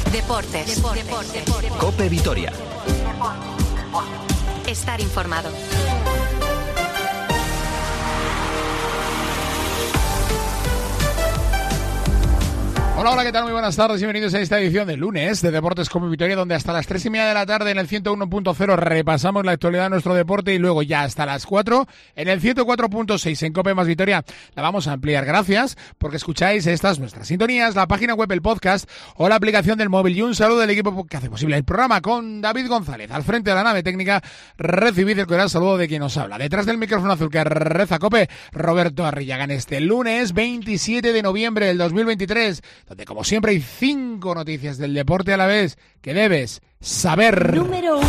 Deportes. COPE Vitoria. Estar informado. Hola, hola, ¿qué tal? Muy buenas tardes y bienvenidos a esta edición de lunes de Deportes COPE Vitoria, donde hasta las 3:30 de la tarde en el 101.0 repasamos la actualidad de nuestro deporte y luego ya hasta las 4 en el 104.6 en COPE más Vitoria la vamos a ampliar. Gracias porque escucháis estas nuestras sintonías, la página web, el podcast o la aplicación del móvil. Y un saludo del equipo que hace posible el programa con David González al frente de la nave técnica. Recibid el cordial saludo de quien os habla. Detrás del micrófono azul que reza COPE, Roberto Arrillaga, este lunes 27 de noviembre del 2023. Donde, como siempre, hay 5 noticias del deporte a la vez que debes saber. Número 1.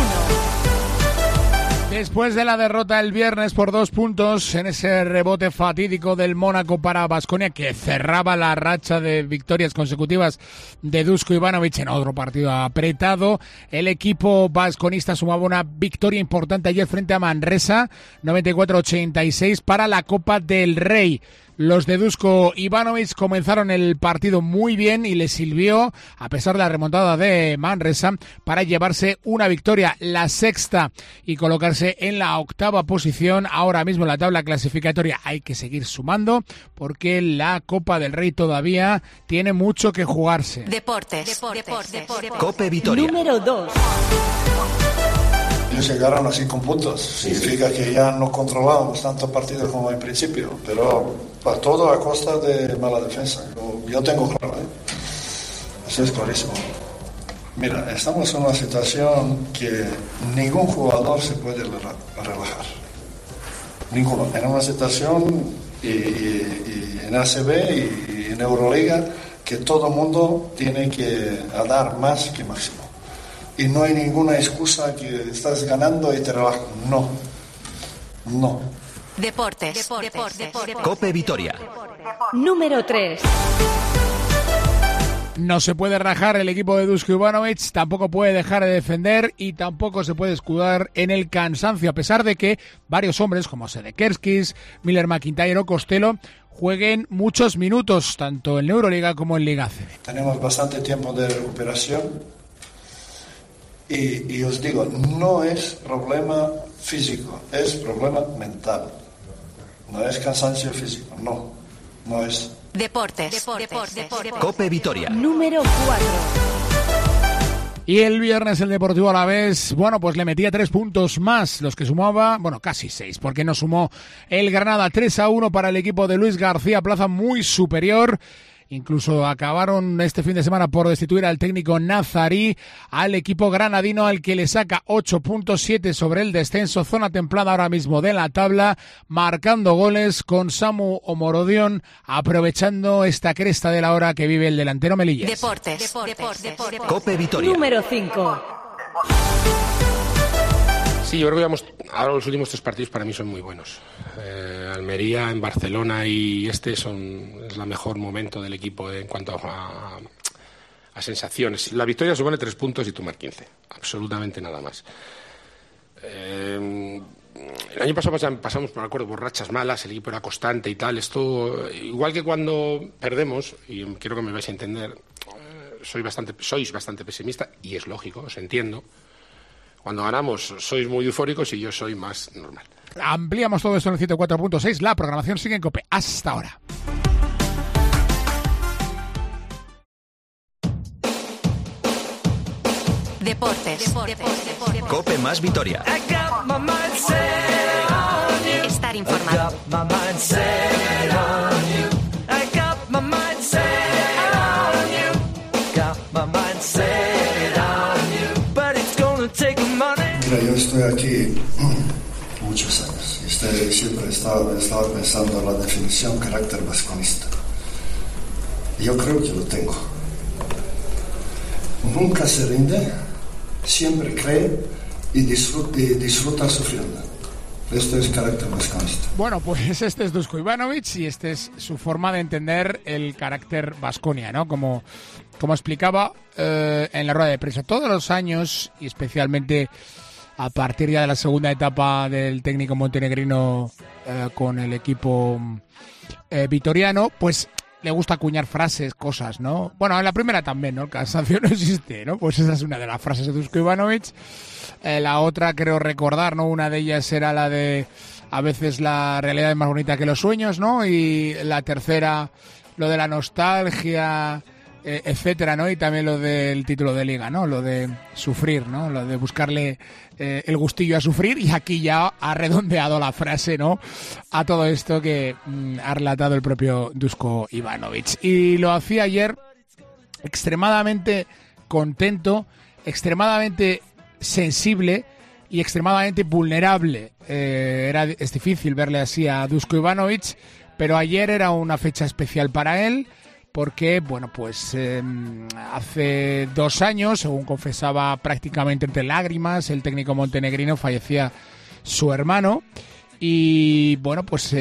Después de la derrota el viernes por 2 puntos en ese rebote fatídico del Mónaco para Baskonia, que cerraba la racha de victorias consecutivas de Dusko Ivanovic en otro partido apretado, el equipo basconista sumaba una victoria importante ayer frente a Manresa, 94-86 para la Copa del Rey. Los de Dusko Ivanovic comenzaron el partido muy bien y les sirvió, a pesar de la remontada de Manresa, para llevarse una victoria, la sexta, y colocarse en la 8ª posición. Ahora mismo en la tabla clasificatoria hay que seguir sumando porque la Copa del Rey todavía tiene mucho que jugarse. Deportes. COPE Vitoria. Número 2. Ellos llegaron así con puntos. Significa que ya no controlamos tanto partido como en principio, pero para todo a costa de mala defensa. Yo tengo claro, eso es clarísimo. Mira, estamos en una situación que ningún jugador se puede relajar. Ninguno. En una situación y en ACB y en Euroliga que todo el mundo tiene que dar más que máximo. Y no hay ninguna excusa que estás ganando y te relajas. No. Deportes. COPE Vitoria. Número 3. No se puede rajar el equipo de Dusko Ivanovic, tampoco puede dejar de defender y tampoco se puede escudar en el cansancio, a pesar de que varios hombres como Sedekerskis, Miller McIntyre o Costello jueguen muchos minutos, tanto en Euroliga como en Liga ACB. Tenemos bastante tiempo de recuperación. Y os digo, no es problema físico, es problema mental. No es cansancio físico, no es. Deportes. COPE Vitoria. Número 4. Y el viernes el Deportivo Alavés, pues le metía 3 puntos más, los que sumaba, casi 6, porque no sumó el Granada. 3-1 para el equipo de Luis García Plaza, muy superior. Incluso acabaron este fin de semana por destituir al técnico nazarí, al equipo granadino, al que le saca 8.7 sobre el descenso, zona templada ahora mismo de la tabla, marcando goles con Samu Omorodion, aprovechando esta cresta de la hora que vive el delantero melillés. Deportes. COPE Vitoria. Número 5. Sí, yo creo que ahora los últimos 3 partidos para mí son muy buenos. Almería, en Barcelona y es la mejor momento del equipo en cuanto a sensaciones. La victoria supone 3 puntos y tomar 15. Absolutamente nada más. El año pasado pasamos por rachas malas, el equipo era constante y tal. Esto, igual que cuando perdemos, y quiero que me vais a entender, sois bastante pesimista y es lógico, os entiendo. Cuando ganamos sois muy eufóricos y yo soy más normal. Ampliamos todo esto en el 104.6. La programación sigue en COPE. Hasta ahora. Deportes. COPE más Vitoria. Estar informado. Mira, yo estoy aquí muchos años y siempre he estado pensando en la definición carácter basconista. Yo creo que lo tengo. Nunca se rinde, siempre cree y disfruta sufriendo. Esto es carácter basconista. Pues este es Dusko Ivanovic y este es su forma de entender el carácter Baskonia, ¿no? Como explicaba en la rueda de prensa, todos los años y especialmente a partir ya de la segunda etapa del técnico montenegrino con el equipo vitoriano, pues le gusta acuñar frases, cosas, ¿no? Bueno, en la primera también, ¿no? El cansancio no existe, ¿no? Pues esa es una de las frases de Duško Ivanović. La otra, creo recordar, ¿no? Una de ellas era la de a veces la realidad es más bonita que los sueños, ¿no? Y la tercera, lo de la nostalgia, etcétera, ¿no? Y también lo del título de liga, ¿no? Lo de sufrir, ¿no? Lo de buscarle el gustillo a sufrir, y aquí ya ha redondeado la frase, ¿no? A todo esto que ha relatado el propio Duško Ivanović. Y lo hacía ayer extremadamente contento, extremadamente sensible y extremadamente vulnerable. Es difícil verle así a Duško Ivanović, pero ayer era una fecha especial para él, porque, bueno, pues hace 2 años, según confesaba prácticamente entre lágrimas, el técnico montenegrino, fallecía su hermano, y, bueno, pues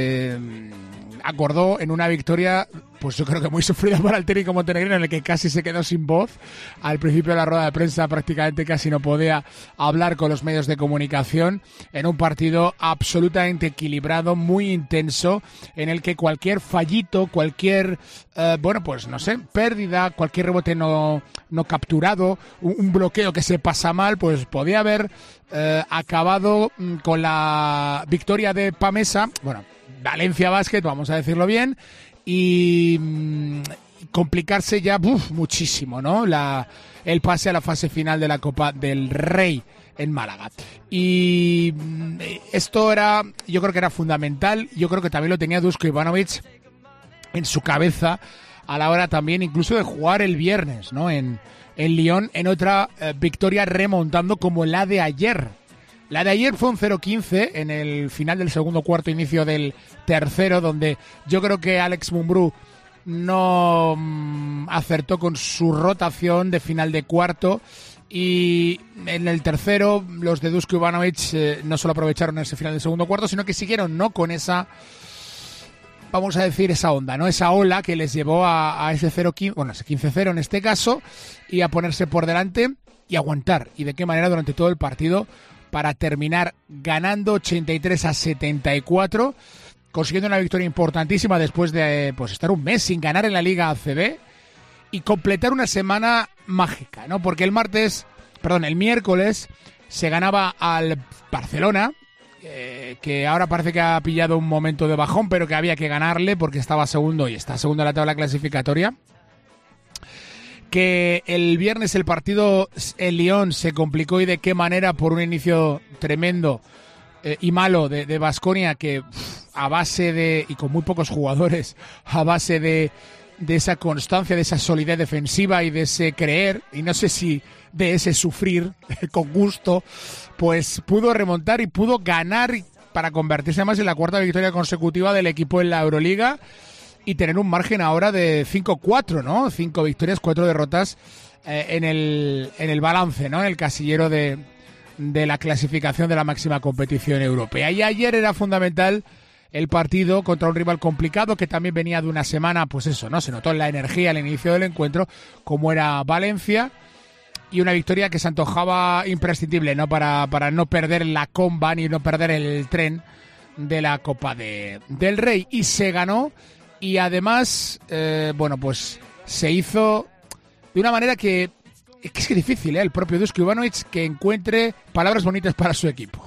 acordó en una victoria, pues yo creo que muy sufrida para el técnico montenegrino, en el que casi se quedó sin voz. Al principio de la rueda de prensa prácticamente casi no podía hablar con los medios de comunicación, en un partido absolutamente equilibrado, muy intenso, en el que cualquier fallito, cualquier, bueno, pues no sé, pérdida, cualquier rebote no capturado, un bloqueo que se pasa mal, pues podía haber acabado con la victoria de Pamesa, bueno, Valencia Basket, vamos a decirlo bien, y complicarse ya muchísimo, ¿no? El pase a la fase final de la Copa del Rey en Málaga. Y esto era, yo creo que era fundamental. Yo creo que también lo tenía Duško Ivanović en su cabeza a la hora también incluso de jugar el viernes, ¿no? En Lyon, en otra victoria remontando como la de ayer. La de ayer fue un 0-15 en el final del segundo cuarto, inicio del tercero, donde yo creo que Alex Mumbrú no acertó con su rotación de final de cuarto, y en el tercero los de Duško Ivanović no solo aprovecharon ese final del segundo cuarto, sino que siguieron, ¿no?, con esa, vamos a decir, esa onda, ¿no?, esa ola que les llevó a ese 0-15, bueno, ese 15-0 en este caso, y a ponerse por delante y aguantar. Y de qué manera durante todo el partido, para terminar ganando 83-74, consiguiendo una victoria importantísima después de pues estar un mes sin ganar en la Liga ACB y completar una semana mágica, ¿no? Porque el miércoles se ganaba al Barcelona, que ahora parece que ha pillado un momento de bajón, pero que había que ganarle porque estaba segundo y está segundo en la tabla clasificatoria. Que el viernes el partido en Lyon se complicó, y de qué manera, por un inicio tremendo y malo de Baskonia, que a base de, y con muy pocos jugadores, a base de esa constancia, de esa solidez defensiva y de ese creer, y no sé si de ese sufrir con gusto, pues pudo remontar y pudo ganar para convertirse además en la 4ª victoria consecutiva del equipo en la Euroliga, y tener un margen ahora de 5-4, ¿no? 5 victorias, 4 derrotas en el balance, ¿no? En el casillero de la clasificación de la máxima competición europea. Y ayer era fundamental el partido contra un rival complicado, que también venía de una semana, pues eso, ¿no? Se notó en la energía al inicio del encuentro, como era Valencia, y una victoria que se antojaba imprescindible, ¿no? Para no perder la comba ni no perder el tren de la Copa del Rey. Y se ganó. Y además, bueno, pues se hizo de una manera que es difícil, el propio Duško Ivanović, que encuentre palabras bonitas para su equipo.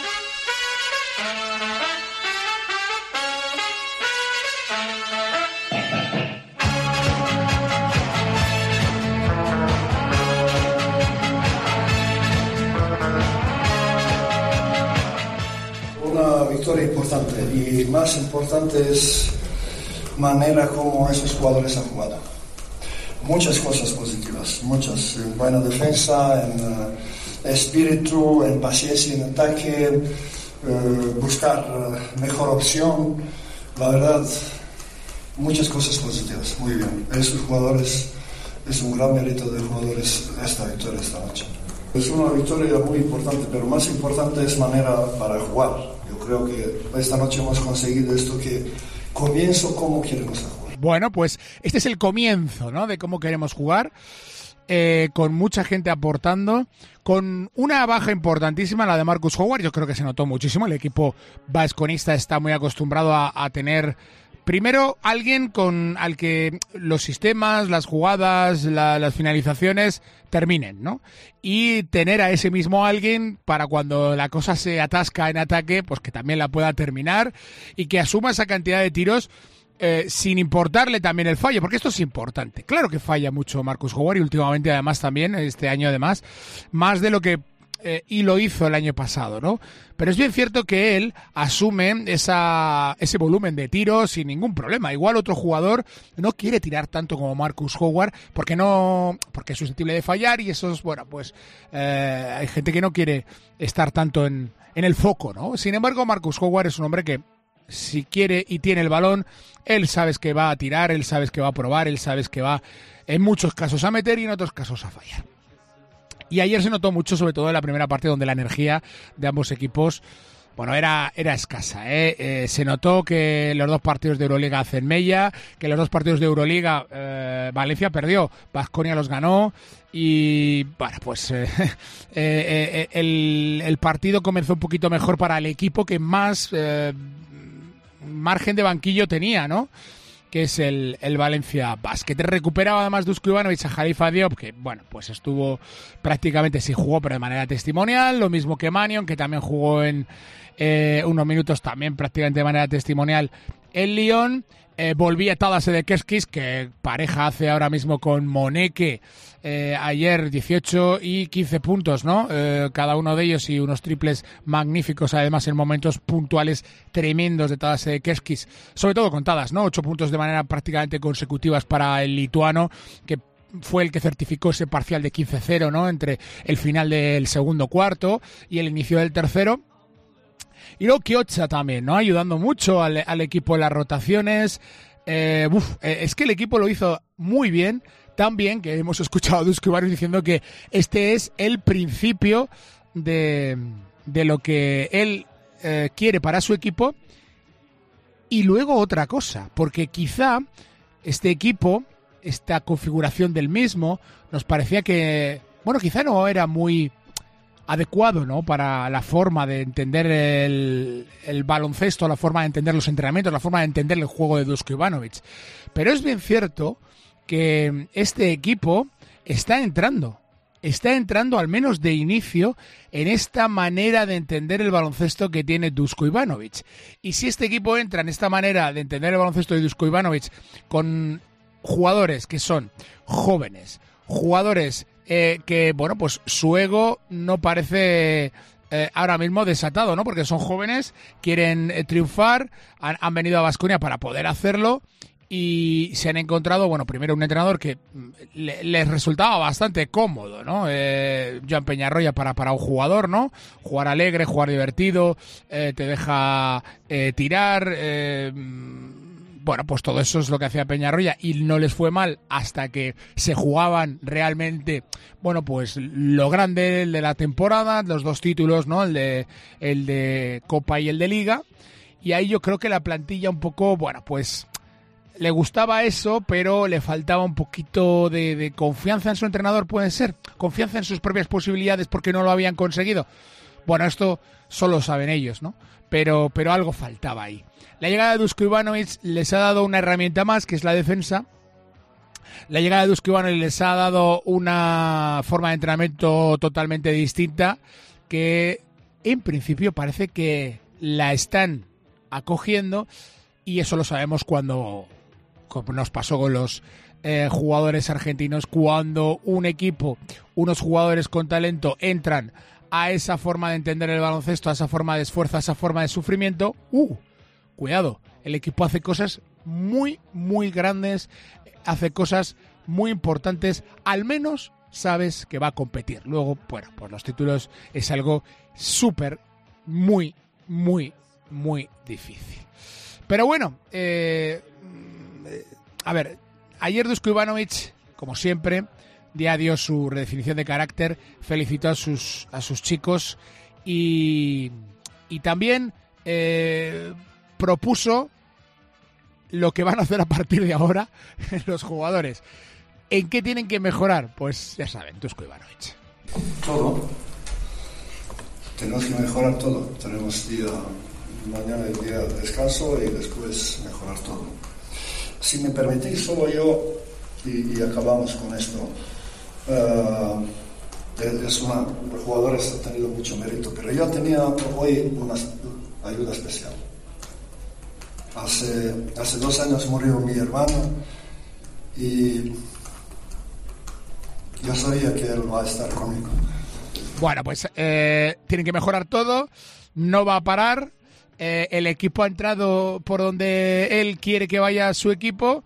Una victoria importante, y más importante es manera como esos jugadores han jugado. Muchas cosas positivas, muchas, en buena defensa, en espíritu, en paciencia en ataque, buscar mejor opción. La verdad, muchas cosas positivas, muy bien. Esos jugadores, es un gran mérito de jugadores esta victoria esta noche. Es una victoria muy importante, pero más importante es manera para jugar. Yo creo que esta noche hemos conseguido esto, que comienzo cómo queremos jugar. Bueno, pues este es el comienzo, ¿no?, de cómo queremos jugar, con mucha gente aportando, con una baja importantísima, la de Marcus Howard. Yo creo que se notó muchísimo. El equipo basconista está muy acostumbrado a tener primero, alguien al que los sistemas, las jugadas, las finalizaciones terminen, ¿no? Y tener a ese mismo alguien para cuando la cosa se atasca en ataque, pues que también la pueda terminar y que asuma esa cantidad de tiros sin importarle también el fallo, porque esto es importante. Claro que falla mucho Marcus Howard y últimamente además también, este año además, más de lo que y lo hizo el año pasado, ¿no? Pero es bien cierto que él asume ese volumen de tiros sin ningún problema. Igual otro jugador no quiere tirar tanto como Marcus Howard porque es susceptible de fallar y eso es, bueno, pues hay gente que no quiere estar tanto en el foco, ¿no? Sin embargo, Marcus Howard es un hombre que si quiere y tiene el balón, él sabe que va a tirar, él sabe que va a probar, él sabe que va en muchos casos a meter y en otros casos a fallar. Y ayer se notó mucho, sobre todo en la primera parte, donde la energía de ambos equipos, bueno, era escasa. Se notó que los dos partidos de Euroliga hacen mella, que los dos partidos de Euroliga Valencia perdió, Baskonia los ganó y, bueno, pues el partido comenzó un poquito mejor para el equipo que más margen de banquillo tenía, ¿no? Que es el Valencia Basket. Recuperaba además Dusko Ivanovic a Khalifa Diop, que bueno, pues estuvo prácticamente, sí jugó, pero de manera testimonial, lo mismo que Mannion, que también jugó en unos minutos también prácticamente de manera testimonial en Lyon. Volvía Tadas Sedekerskis, que pareja hace ahora mismo con Moneke, ayer 18 y 15 puntos, ¿no? Cada uno de ellos y unos triples magníficos, además en momentos puntuales tremendos de Tadas Sedekerskis, sobre todo con Tadas, ¿no? 8 puntos de manera prácticamente consecutivas para el lituano, que fue el que certificó ese parcial de 15-0, ¿no? Entre el final del segundo cuarto y el inicio del tercero. Y luego Chiozza también, ¿no? Ayudando mucho al equipo en las rotaciones. Es que el equipo lo hizo muy bien, tan bien que hemos escuchado a Dusko Ivanovic diciendo que este es el principio de lo que él quiere para su equipo. Y luego otra cosa, porque quizá este equipo, esta configuración del mismo, nos parecía que, bueno, quizá no era muy adecuado, ¿no? Para la forma de entender el baloncesto, la forma de entender los entrenamientos, la forma de entender el juego de Dusko Ivanovic. Pero es bien cierto que este equipo está entrando al menos de inicio en esta manera de entender el baloncesto que tiene Dusko Ivanovic. Y si este equipo entra en esta manera de entender el baloncesto de Dusko Ivanovic con jugadores que son jóvenes, jugadores que, bueno, pues su ego no parece ahora mismo desatado, ¿no? Porque son jóvenes, quieren triunfar, han venido a Baskonia para poder hacerlo y se han encontrado, bueno, primero un entrenador que les resultaba bastante cómodo, ¿no? Joan Peñarroya para un jugador, ¿no? Jugar alegre, jugar divertido, te deja tirar, bueno, pues todo eso es lo que hacía Peñarroya y no les fue mal hasta que se jugaban realmente, bueno, pues lo grande, el de la temporada, los dos títulos, ¿no? El de Copa y el de Liga. Y ahí yo creo que la plantilla un poco, bueno, pues le gustaba eso, pero le faltaba un poquito de confianza en su entrenador, puede ser. Confianza en sus propias posibilidades porque no lo habían conseguido. Bueno, esto solo saben ellos, ¿no? Pero algo faltaba ahí. La llegada de Dusko Ivanovic les ha dado una herramienta más, que es la defensa. La llegada de Dusko Ivanovic les ha dado una forma de entrenamiento totalmente distinta, que en principio parece que la están acogiendo, y eso lo sabemos como nos pasó con los jugadores argentinos, cuando un equipo, unos jugadores con talento entran a esa forma de entender el baloncesto, a esa forma de esfuerzo, a esa forma de sufrimiento, cuidado, el equipo hace cosas muy, muy grandes, hace cosas muy importantes, al menos sabes que va a competir. Luego, bueno, pues los títulos es algo súper, muy, muy, muy difícil. Pero bueno, a ver, ayer Dusko Ivanovic, como siempre, ya dio su redefinición de carácter, felicitó a sus chicos y también propuso lo que van a hacer a partir de ahora los jugadores. ¿En qué tienen que mejorar? Pues ya saben, Dusko Ivanovic. Todo. Tenemos que mejorar todo. Tenemos mañana es día de descanso y después mejorar todo. Si me permitís, solo yo, y acabamos con esto, los jugadores han tenido mucho mérito, pero yo tenía hoy una ayuda especial. Hace 2 años murió mi hermano y yo sabía que él va a estar conmigo. Bueno, pues tienen que mejorar todo, no va a parar, el equipo ha entrado por donde él quiere que vaya su equipo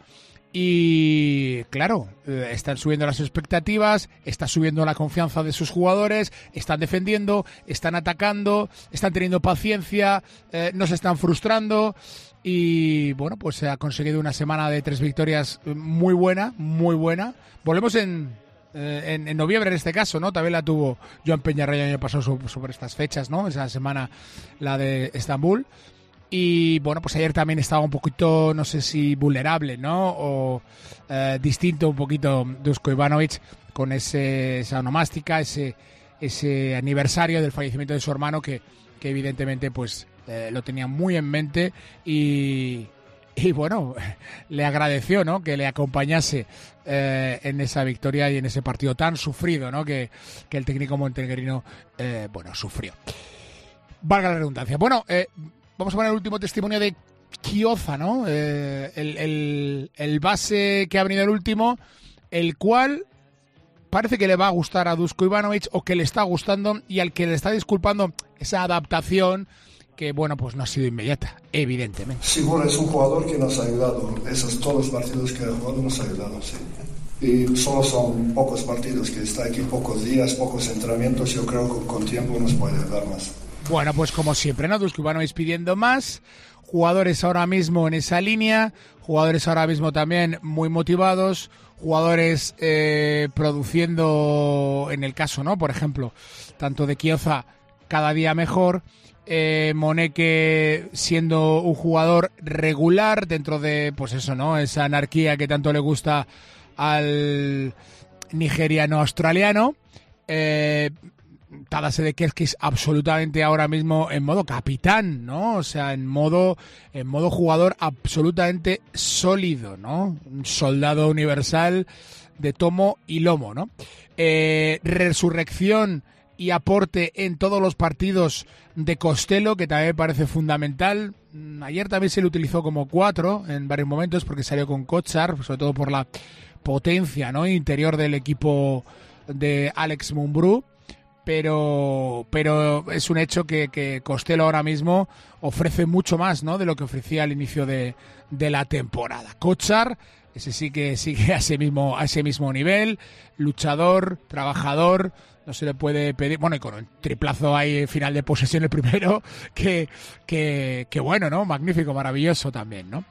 y claro, están subiendo las expectativas, está subiendo la confianza de sus jugadores, están defendiendo, están atacando, están teniendo paciencia, no se están frustrando y bueno, pues se ha conseguido una semana de 3 victorias muy buena, muy buena. Volvemos en noviembre en este caso, ¿no? También la tuvo Joan Peñarroya el año pasado sobre estas fechas, ¿no? Esa semana, la de Estambul. Y bueno, pues ayer también estaba un poquito, no sé si vulnerable, ¿no? O distinto un poquito Dusko Ivanovic con esa onomástica, ese aniversario del fallecimiento de su hermano que evidentemente pues lo tenía muy en mente y bueno, le agradeció, ¿no? Que le acompañase en esa victoria y en ese partido tan sufrido, ¿no? Que el técnico montenegrino, bueno, sufrió. Valga la redundancia. Bueno, vamos a poner el último testimonio de Chiozza, ¿no? El base que ha venido el último, el cual parece que le va a gustar a Dusko Ivanovic o que le está gustando y al que le está disculpando esa adaptación que, bueno, pues no ha sido inmediata, evidentemente. Seguro, es un jugador que nos ha ayudado. Todos los partidos que ha jugado nos ha ayudado, sí. Y solo son pocos partidos, que está aquí pocos días, pocos entrenamientos. Yo creo que con tiempo nos puede dar más. Bueno, pues como siempre, ¿no? Dusko Ivanovic pidiendo más. Jugadores ahora mismo en esa línea. Jugadores ahora mismo también muy motivados. Jugadores produciendo, en el caso, ¿no? Por ejemplo, tanto de Chiozza, cada día mejor. Moneke siendo un jugador regular dentro de, pues eso, ¿no? Esa anarquía que tanto le gusta al nigeriano australiano. Tadase de Kerskis absolutamente ahora mismo en modo capitán, ¿no? O sea, en modo jugador absolutamente sólido, ¿no? Un soldado universal de tomo y lomo, ¿no? Resurrección y aporte en todos los partidos de Costello, que también me parece fundamental. Ayer también se le utilizó como 4 en varios momentos porque salió con Kotsar, sobre todo por la potencia, ¿no? Interior del equipo de Alex Mumbrú. Pero es un hecho que Costello ahora mismo ofrece mucho más, ¿no? De lo que ofrecía al inicio de la temporada. Kotsar, ese sí que sigue a ese mismo nivel, luchador, trabajador. No se le puede pedir, bueno, y con un triplazo ahí final de posesión el primero, que bueno, ¿no? Magnífico, maravilloso también, ¿no?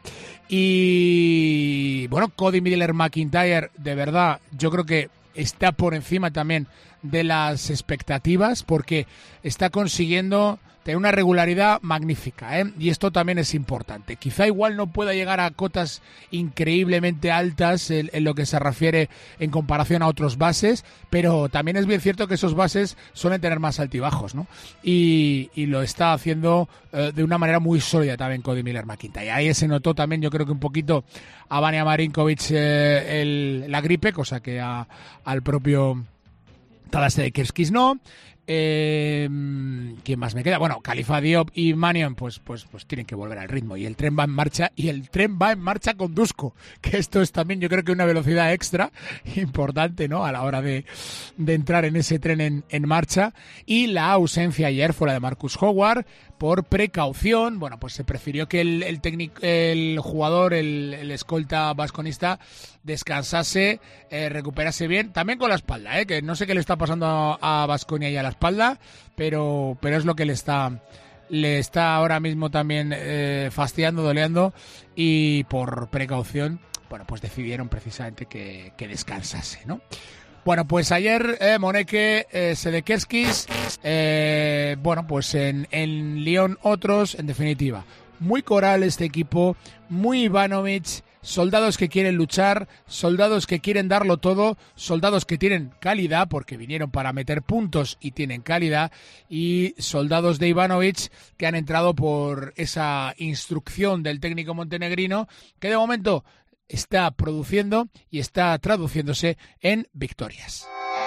Y bueno, Cody Miller-McIntyre, de verdad, yo creo que está por encima también de las expectativas porque está consiguiendo tener una regularidad magnífica, ¿eh? Y esto también es importante. Quizá igual no pueda llegar a cotas increíblemente altas en lo que se refiere en comparación a otros bases, pero también es bien cierto que esos bases suelen tener más altibajos, ¿no? Y lo está haciendo de una manera muy sólida también Cody Miller-McIntyre. Ahí se notó también, yo creo que un poquito a Vania Marinkovic la gripe, cosa que al propio Tadase de Kerskis no. ¿Quién más me queda? Bueno, Khalifa Diop y Manion pues tienen que volver al ritmo y el tren va en marcha con Dusko, que esto es también yo creo que una velocidad extra importante, ¿no? A la hora de entrar en ese tren en marcha. Y la ausencia ayer fue la de Marcus Howard por precaución. Bueno, pues se prefirió que el jugador, el escolta vasconista descansase, recuperase bien, también con la espalda, que no sé qué le está pasando a Baskonia y a la espalda, pero es lo que le está ahora mismo también fastidiando, doleando, y por precaución, bueno, pues decidieron precisamente que descansase, ¿no? Bueno, pues ayer Moneke, Sedekerskis, bueno, pues en Lyon otros, en definitiva, muy coral este equipo, muy Ivanovic, soldados que quieren luchar, soldados que quieren darlo todo, soldados que tienen calidad, porque vinieron para meter puntos y tienen calidad, y soldados de Ivanovic que han entrado por esa instrucción del técnico montenegrino, que de momento está produciendo y está traduciéndose en victorias.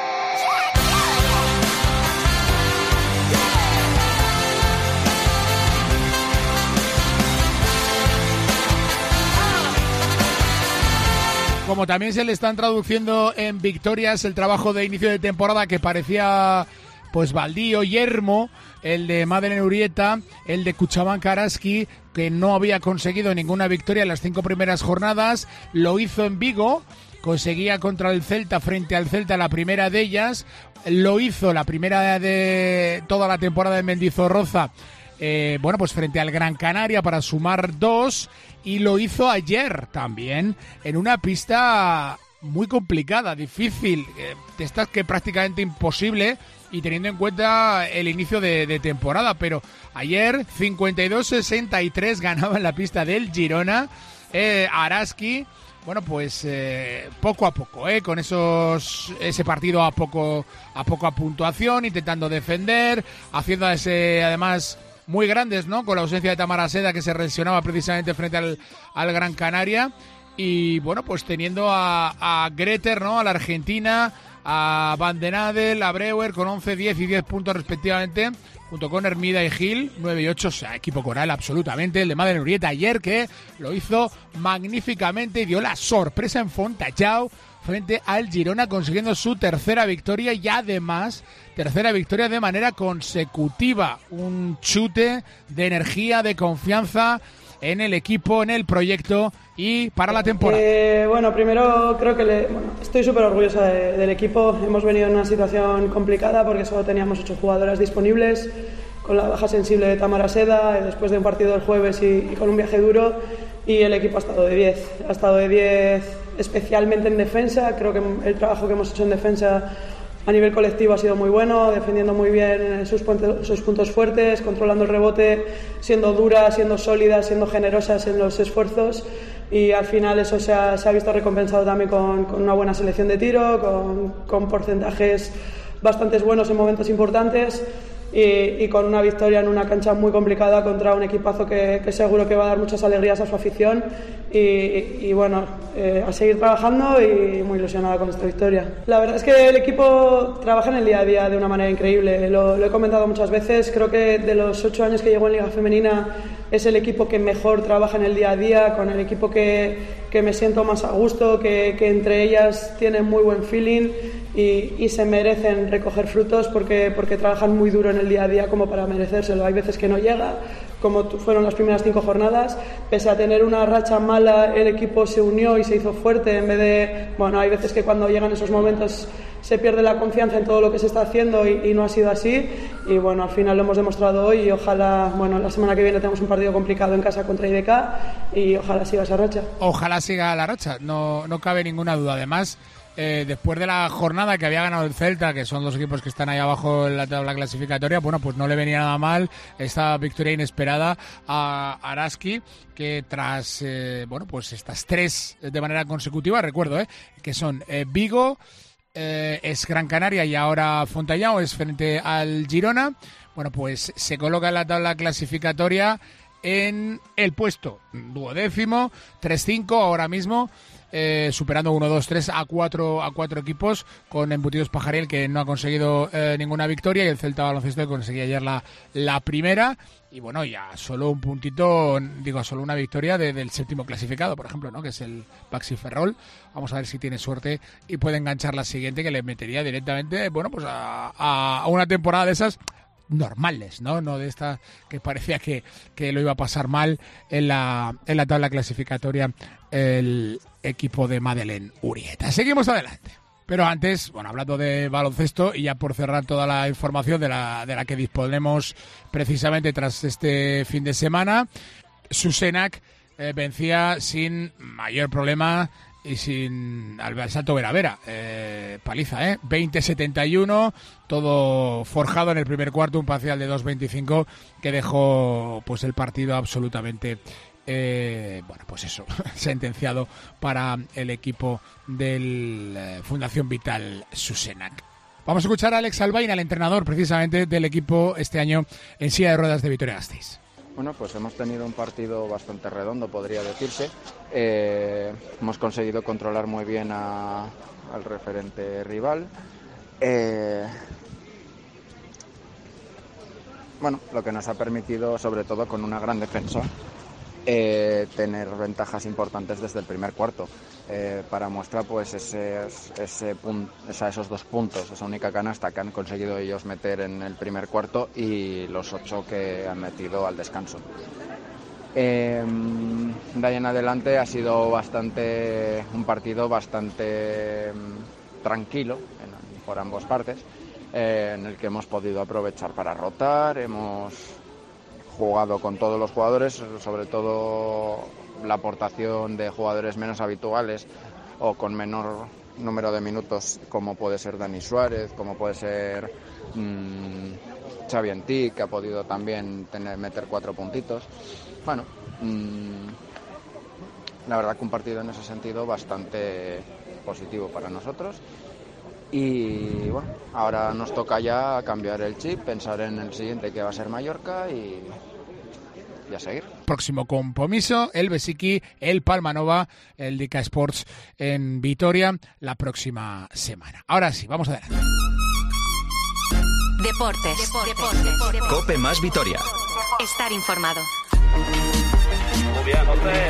Como también se le están traduciendo en victorias el trabajo de inicio de temporada que parecía pues baldío, yermo, el de Madeleine Urieta, el de Cuchabanca Araski, que no había conseguido ninguna victoria en las 5 primeras jornadas, lo hizo en Vigo, conseguía contra el Celta, frente al Celta, la primera de ellas, lo hizo la primera de toda la temporada en Mendizorroza, pues frente al Gran Canaria para sumar 2, y lo hizo ayer también en una pista muy complicada, difícil, que prácticamente imposible, y teniendo en cuenta el inicio de temporada, pero ayer 52-63 ganaba en la pista del Girona, Araski. Bueno, pues poco a poco, con ese partido a poco a puntuación, intentando defender, haciendo además muy grandes, ¿no? Con la ausencia de Tamara Seda, que se lesionaba precisamente frente al Gran Canaria, y bueno, pues teniendo a Greter, ¿no? A la argentina, a Van den Adel, a Breuer con 11, 10 y 10 puntos respectivamente, junto con Hermida y Gil, 9 y 8, o sea, equipo coral absolutamente, el de Madeleine Urieta ayer, que lo hizo magníficamente y dio la sorpresa en Fontallao frente al Girona, consiguiendo su tercera victoria y además tercera victoria de manera consecutiva. Un chute de energía, de confianza en el equipo, en el proyecto y para la temporada. Primero creo que estoy súper orgullosa del equipo. Hemos venido en una situación complicada porque solo teníamos 8 jugadoras disponibles, con la baja sensible de Tamara Seda, después de un partido del jueves y con un viaje duro, y el equipo ha estado de 10. Ha estado de 10 especialmente en defensa. Creo que el trabajo que hemos hecho en defensa a nivel colectivo ha sido muy bueno, defendiendo muy bien sus puntos fuertes, controlando el rebote, siendo duras, siendo sólidas, siendo generosas en los esfuerzos, y al final eso se ha visto recompensado también con una buena selección de tiro, con porcentajes bastante buenos en momentos importantes, y con una victoria en una cancha muy complicada contra un equipazo que seguro que va a dar muchas alegrías a su afición, y a seguir trabajando, y muy ilusionada con esta victoria. La verdad es que el equipo trabaja en el día a día de una manera increíble, lo he comentado muchas veces. Creo que de los 8 años que llevo en Liga Femenina es el equipo que mejor trabaja en el día a día, con el equipo que me siento más a gusto, que entre ellas tienen muy buen feeling y se merecen recoger frutos porque trabajan muy duro en el día a día como para merecérselo. Hay veces que no llega, como fueron las primeras 5 jornadas, pese a tener una racha mala, el equipo se unió y se hizo fuerte en vez de... hay veces que cuando llegan esos momentos se pierde la confianza en todo lo que se está haciendo y no ha sido así, y al final lo hemos demostrado hoy, y ojalá, la semana que viene tenemos un partido complicado en casa contra IDK, y ojalá siga esa racha. Ojalá siga la racha, no cabe ninguna duda. Además, después de la jornada que había ganado el Celta, que son los equipos que están ahí abajo en la tabla clasificatoria, pues no le venía nada mal esta victoria inesperada a Araski, que tras estas 3 de manera consecutiva, recuerdo, que son Vigo, es Gran Canaria y ahora Fontallao, es frente al Girona, pues se coloca en la tabla clasificatoria en el puesto 12º, 3-5 ahora mismo, superando 1-2-3 a 4 equipos, con Embutidos Pajariel, que no ha conseguido ninguna victoria, y el Celta Baloncesto, que conseguía ayer la primera, y ya solo un puntito, solo una victoria del 7º clasificado, por ejemplo, ¿no? Que es el Baxi Ferrol. Vamos a ver si tiene suerte y puede enganchar la siguiente, que le metería directamente a una temporada de esas normales, no de esta que parecía que lo iba a pasar mal en la tabla clasificatoria el equipo de Madeleine Urieta. Seguimos adelante. Pero antes, hablando de baloncesto, y ya por cerrar toda la información de la que disponemos precisamente tras este fin de semana, Susenac vencía sin mayor problema y sin al Salto Vera, paliza, 20-71, todo forjado en el primer cuarto, un parcial de 2-25 que dejó el partido absolutamente bueno, pues eso, sentenciado para el equipo del Fundación Vital Susenac. Vamos a escuchar a Alex Albaina, el entrenador precisamente del equipo este año en silla de ruedas de Vitoria-Gasteiz. Bueno, pues hemos tenido un partido bastante redondo, podría decirse. Hemos conseguido controlar muy bien al referente rival. Bueno, lo que nos ha permitido, sobre todo con una gran defensa, tener ventajas importantes desde el primer cuarto. Para muestra, pues esos 2 puntos, esa única canasta que han conseguido ellos meter en el primer cuarto y los 8 que han metido al descanso. De ahí en adelante ha sido un partido bastante tranquilo por ambas partes, en el que hemos podido aprovechar para rotar, hemos jugado con todos los jugadores, sobre todo la aportación de jugadores menos habituales o con menor número de minutos, como puede ser Dani Suárez, como puede ser Xavi Antí, que ha podido también meter 4 puntitos. Bueno, la verdad que un partido en ese sentido bastante positivo para nosotros. Y bueno, ahora nos toca ya cambiar el chip, pensar en el siguiente, que va a ser Mallorca, y a seguir. Próximo compromiso, el Besiki, el Palmanova, el Dica Sports en Vitoria la próxima semana. Ahora sí, vamos adelante. Deportes. Cope más Vitoria. Estar informado. Muy bien, José.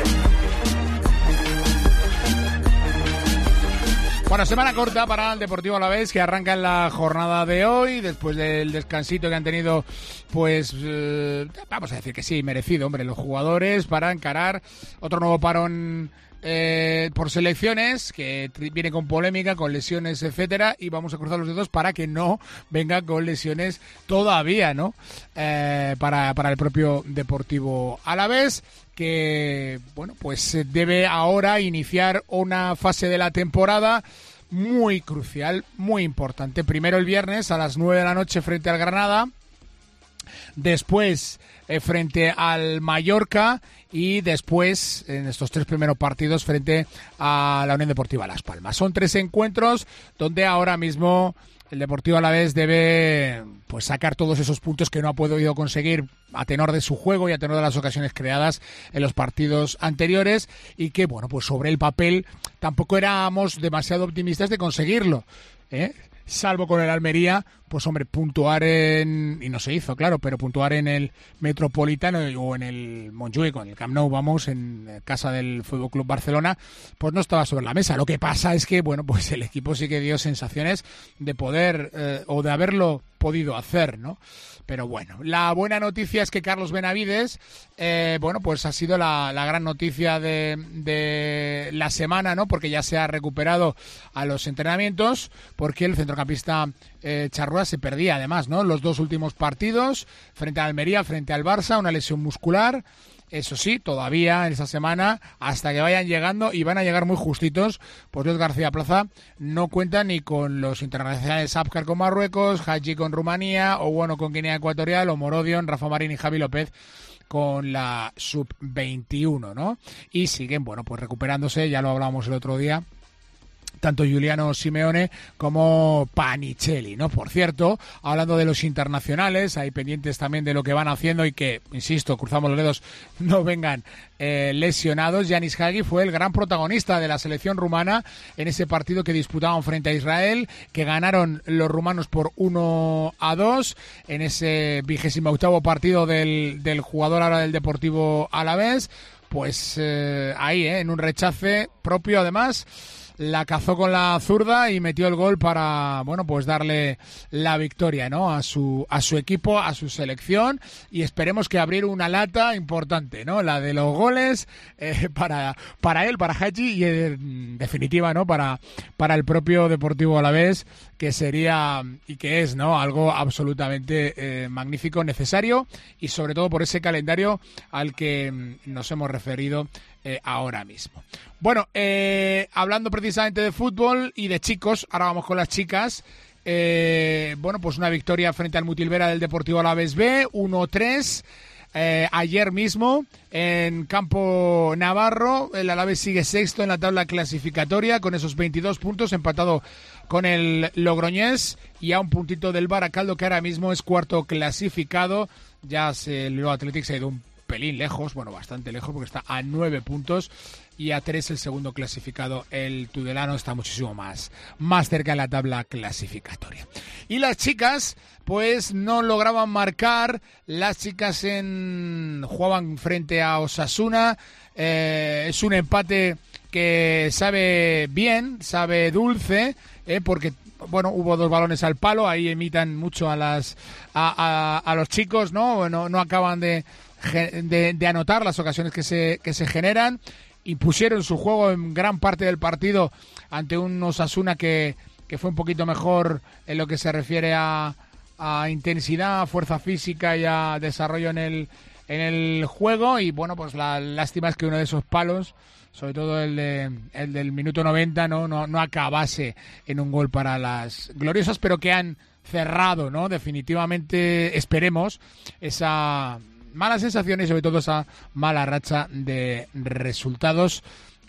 Bueno, semana corta para el Deportivo Alavés, que arranca en la jornada de hoy, después del descansito que han tenido, pues, vamos a decir que sí, merecido, hombre, los jugadores, para encarar otro nuevo parón por selecciones, que viene con polémica, con lesiones, etcétera, y vamos a cruzar los dedos para que no venga con lesiones todavía, ¿no? Para el propio Deportivo Alavés, que, bueno, pues debe ahora iniciar una fase de la temporada muy crucial, muy importante. Primero el viernes a las 9 de la noche frente al Granada, después frente al Mallorca y después en estos 3 primeros partidos frente a la Unión Deportiva Las Palmas. Son 3 encuentros donde ahora mismo el Deportivo Alavés debe, pues, sacar todos esos puntos que no ha podido conseguir a tenor de su juego y a tenor de las ocasiones creadas en los partidos anteriores, y que, bueno, pues sobre el papel tampoco éramos demasiado optimistas de conseguirlo, salvo con el Almería, pues hombre, puntuar y no se hizo, claro, pero puntuar en el Metropolitano o en el Montjuïc, en el Camp Nou, vamos, en casa del Fútbol Club Barcelona, pues no estaba sobre la mesa. Lo que pasa es que, bueno, pues el equipo sí que dio sensaciones de poder o de haberlo podido hacer, ¿no? Pero bueno, la buena noticia es que Carlos Benavides, bueno, pues ha sido la gran noticia de la semana, ¿no? Porque ya se ha recuperado a los entrenamientos, porque el centrocampista Charrúa se perdía además, ¿no? Los 2 últimos partidos, frente a Almería, frente al Barça, una lesión muscular. Eso sí, todavía en esa semana, hasta que vayan llegando, y van a llegar muy justitos, pues Luis García Plaza no cuenta ni con los internacionales Abkar con Marruecos, Hadji con Rumanía, o bueno con Guinea Ecuatorial, o Morodion, Rafa Marín y Javi López con la sub-21, ¿no? Y siguen, bueno, pues recuperándose, ya lo hablábamos el otro día, tanto Giuliano Simeone como Panicelli, ¿no? Por cierto, hablando de los internacionales, hay pendientes también de lo que van haciendo y que, insisto, cruzamos los dedos, no vengan lesionados. Yanis Hagi fue el gran protagonista de la selección rumana en ese partido que disputaban frente a Israel, que ganaron los rumanos por 1-2 en ese 28º partido del jugador ahora del Deportivo Alavés. Pues ahí, en un rechace propio, además, la cazó con la zurda y metió el gol para, bueno, pues darle la victoria, ¿no? A su equipo, a su selección, y esperemos que abrir una lata importante, ¿no? La de los goles para él, para Hadji, y en definitiva, ¿no? Para el propio Deportivo Alavés, que sería y que es, ¿no? Algo absolutamente magnífico, necesario, y sobre todo por ese calendario al que nos hemos referido ahora mismo. Bueno, hablando precisamente de fútbol y de chicos, ahora vamos con las chicas. Bueno, pues una victoria frente al Mutilvera del Deportivo Alavés B, 1-3. ayer mismo en Campo Navarro. El Alavés sigue sexto en la tabla clasificatoria con esos 22 puntos, empatado con el Logroñés y a un puntito del Baracaldo, que ahora mismo es cuarto clasificado. Ya el Athletic se ha ido un pelín lejos, bueno, bastante lejos, porque está a 9 puntos y a 3 el segundo clasificado. El Tudelano está muchísimo más cerca en la tabla clasificatoria. Y las chicas, pues no lograban marcar. Las chicas jugaban frente a Osasuna. Es un empate que sabe bien, sabe dulce, porque bueno, hubo 2 balones al palo. Ahí imitan mucho a los chicos, ¿no? No acaban de anotar las ocasiones que se generan, y pusieron su juego en gran parte del partido ante un Osasuna que fue un poquito mejor en lo que se refiere a intensidad, fuerza física y a desarrollo en el juego. Y bueno, pues la lástima es que uno de esos palos, sobre todo el del minuto 90, no acabase en un gol para las gloriosas, pero que han cerrado, ¿no? Definitivamente, esperemos, esa malas sensaciones y sobre todo esa mala racha de resultados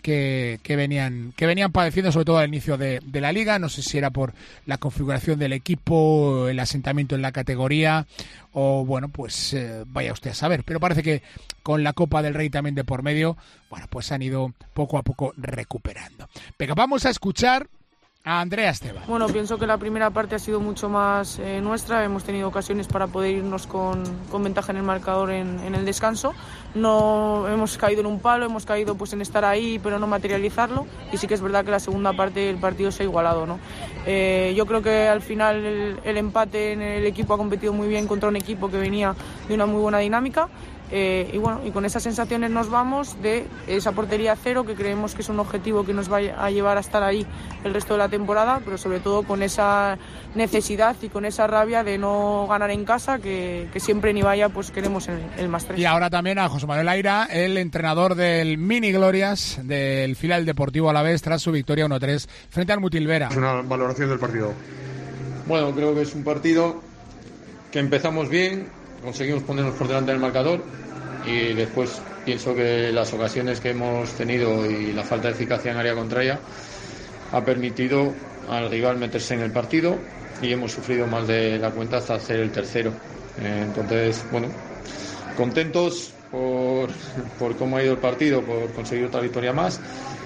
que venían padeciendo, sobre todo al inicio de la liga. No sé si era por la configuración del equipo, el asentamiento en la categoría, o bueno, pues vaya usted a saber. Pero parece que con la Copa del Rey también de por medio, bueno, pues han ido poco a poco recuperando. Venga, vamos a escuchar a Andrea Esteban. Bueno, pienso que la primera parte ha sido mucho más nuestra. Hemos tenido ocasiones para poder irnos con ventaja en el marcador en el descanso. No hemos caído en un palo, hemos caído pues en estar ahí pero no materializarlo, y sí que es verdad que la segunda parte el partido se ha igualado, ¿no? Yo creo que al final el empate en el equipo ha competido muy bien contra un equipo que venía de una muy buena dinámica. Y bueno, y con esas sensaciones nos vamos de esa portería cero, que creemos que es un objetivo que nos va a llevar a estar ahí el resto de la temporada, pero sobre todo con esa necesidad y con esa rabia de no ganar en casa, que siempre ni vaya pues queremos el más 3. Y ahora también a José Manuel Aira, el entrenador del Mini Glorias del filial Deportivo Alavés, tras su victoria 1-3 frente al Mutilvera. Es una valoración del partido. Bueno, creo que es un partido que empezamos bien, conseguimos ponernos por delante del marcador, y después pienso que las ocasiones que hemos tenido y la falta de eficacia en área contraria ha permitido al rival meterse en el partido, y hemos sufrido más de la cuenta hasta hacer el tercero. Entonces, bueno, contentos por cómo ha ido el partido, por conseguir otra victoria más,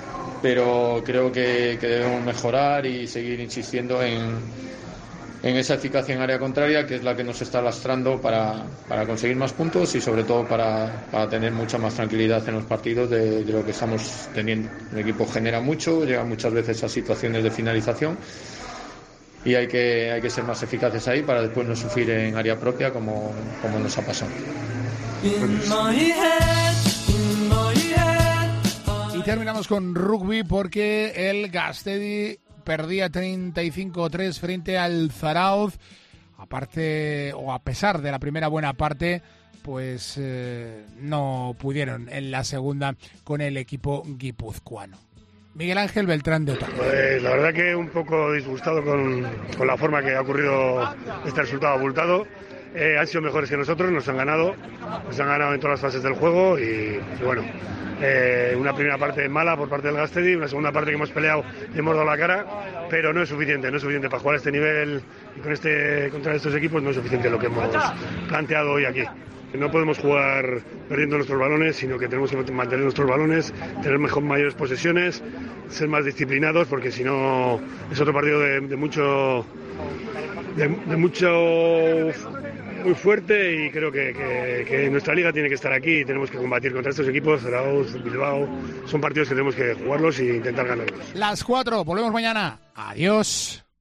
pero creo que debemos mejorar y seguir insistiendo en esa eficacia en área contraria, que es la que nos está lastrando para conseguir más puntos y sobre todo para tener mucha más tranquilidad en los partidos de lo que estamos teniendo. El equipo genera mucho, llega muchas veces a situaciones de finalización, y hay que ser más eficaces ahí para después no sufrir en área propia como nos ha pasado. Y terminamos con rugby, porque el Gastedi perdía 35-3 frente al Zarauz. A pesar de la primera buena parte, pues no pudieron en la segunda con el equipo guipuzcoano. Miguel Ángel Beltrán de Otaño. Pues la verdad que un poco disgustado con la forma que ha ocurrido este resultado abultado. Han sido mejores que nosotros, nos han ganado en todas las fases del juego, y bueno, una primera parte mala por parte del Gastedi, una segunda parte que hemos peleado y hemos dado la cara, pero no es suficiente para jugar a este nivel y contra estos equipos. No es suficiente lo que hemos planteado hoy aquí. No podemos jugar perdiendo nuestros balones, sino que tenemos que mantener nuestros balones, tener mayores posesiones, ser más disciplinados, porque si no es otro partido de mucho muy fuerte, y creo que nuestra liga tiene que estar aquí y tenemos que combatir contra estos equipos. Zarauz, Bilbao, son partidos que tenemos que jugarlos e intentar ganarlos. Las 4, volvemos mañana. Adiós.